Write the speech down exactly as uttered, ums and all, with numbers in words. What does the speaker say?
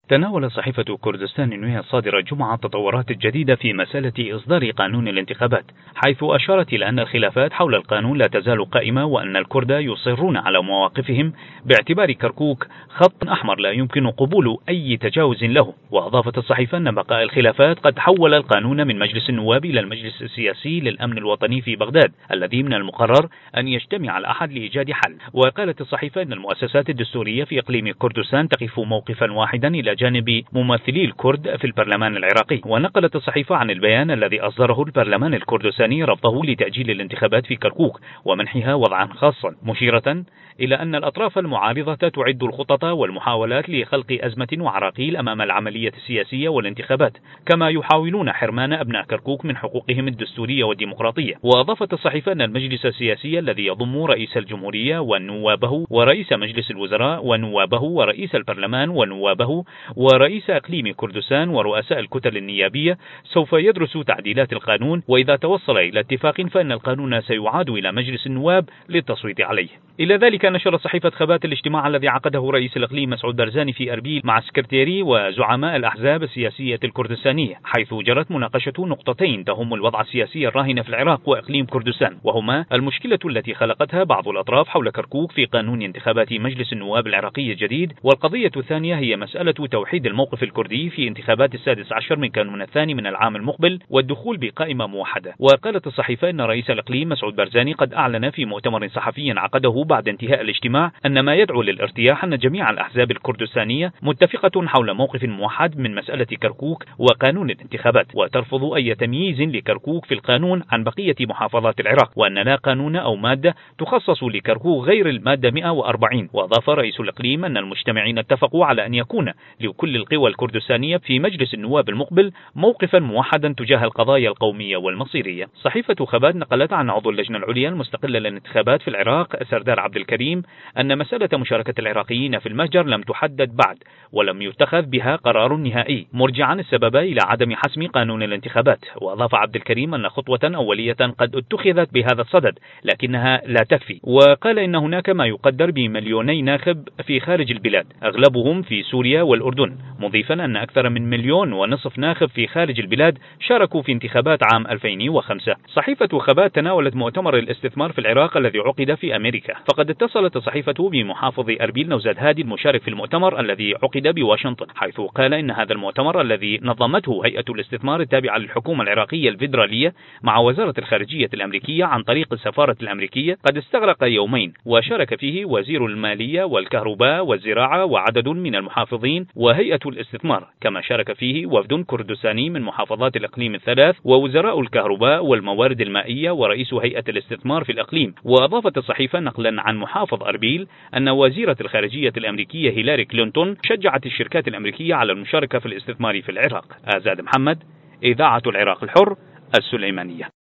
تناول صحيفة كردستان النوية الصادرة الجمعة التطورات الجديدة في مسألة إصدار قانون الانتخابات، حيث أشارت إلى أن الخلافات حول القانون لا تزال قائمة، وأن الكرد يصرون على مواقفهم باعتبار كركوك خط أحمر لا يمكن قبول أي تجاوز له. وأضافت الصحيفة أن بقاء الخلافات قد حول القانون من مجلس النواب إلى المجلس السياسي للأمن الوطني في بغداد، الذي من المقرر أن يجتمع الأحد لإيجاد حل. وقالت الصحيفة أن المؤسسات الدستورية في إقليم كردستان تقف موقفا واحدا إلى جانب ممثلي الكرد في البرلمان العراقي. ونقلت الصحيفة عن البيان الذي أصدره البرلمان الكردستاني رفضه لتأجيل الانتخابات في كركوك ومنحها وضعا خاصا، مشيرة إلى أن الأطراف المعارضة تعد الخطط والمحاولات لخلق أزمة وعراقيل أمام العملية السياسية والانتخابات، كما يحاولون حرمان أبناء كركوك من حقوقهم الدستورية والديمقراطية. وأضافت الصحيفة أن المجلس السياسي الذي يضم رئيس الجمهورية ونوابه ورئيس مجلس الوزراء ونوابه ورئيس البرلمان ونوابه ورئيس إقليم كردستان ورؤساء الكتل النيابية سوف يدرس تعديلات القانون، وإذا توصل إلى اتفاق فإن القانون سيعاد إلى مجلس النواب للتصويت عليه. إلى ذلك نشر صحيفة خبات الاجتماع الذي عقده رئيس الإقليم مسعود برزاني في أربيل مع سكرتيري وزعماء الأحزاب السياسية الكردستانية، حيث جرت مناقشة نقطتين تهم الوضع السياسي الراهن في العراق وإقليم كردستان، وهما المشكلة التي خلقتها بعض الأطراف حول كركوك في قانون انتخابات مجلس النواب العراقي الجديد، والقضية الثانية هي مسألة توحيد الموقف الكردي في انتخابات السادس عشر من كانون الثاني من العام المقبل والدخول بقائمة موحدة. وقالت الصحيفة أن رئيس الإقليم مسعود برزاني قد أعلن في مؤتمر صحفي عقده بعد انتهاء الاجتماع أن ما يدعو للارتياح أن جميع الأحزاب الكردستانية متفقة حول موقف موحد من مسألة كركوك وقانون الانتخابات، وترفض أي تمييز لكركوك في القانون عن بقية محافظات العراق، وأن لا قانون أو مادة تخصص لكركوك غير المادة مئة وأربعين. وأضاف رئيس الإقليم أن المجتمعين اتفقوا على أن يكون لكل القوى الكردستانية في مجلس النواب المقبل موقفا موحدا تجاه القضايا القومية والمصيرية. صحيفة خبات نقلت عن عضو اللجنة العليا المستقلة للانتخابات في العراق سردار عبد الكريم أن مسألة مشاركة العراقيين في المهجر لم تحدد بعد ولم يتخذ بها قرار نهائي، مرجعا السبب إلى عدم حسم قانون الانتخابات. وأضاف عبد الكريم أن خطوة أولية قد اتخذت بهذا الصدد لكنها لا تكفي، وقال إن هناك ما يقدر بمليوني ناخب في خارج البلاد أغلبهم في سوريا والأردن، مضيفا أن أكثر من مليون ونصف ناخب في خارج البلاد شاركوا في انتخابات عام ألفين وخمسة. صحيفة خبات تناولت مؤتمر الاستثمار في العراق الذي عقد في أمريكا، فقد اتصلت الصحيفة بمحافظ أربيل نوزاد هادي المشارك في المؤتمر الذي عقد بواشنطن، حيث قال إن هذا المؤتمر الذي نظمته هيئة الاستثمار التابعة للحكومة العراقية الفيدرالية مع وزارة الخارجية الأمريكية عن طريق السفارة الأمريكية قد استغرق يومين، وشارك فيه وزير المالية والكهرباء والزراعة وعدد من المحافظين وهيئة الاستثمار، كما شارك فيه وفد كردستاني من محافظات الإقليم الثلاث ووزراء الكهرباء والموارد المائية ورئيس هيئة الاستثمار في الإقليم. وأضافت الصحيفة نقلا عن محافظ أربيل أن وزيرة الخارجية الأمريكية هيلاري كلينتون شجعت الشركات الأمريكية على المشاركة في الاستثمار في العراق. آزاد محمد، إذاعة العراق الحر، السليمانية.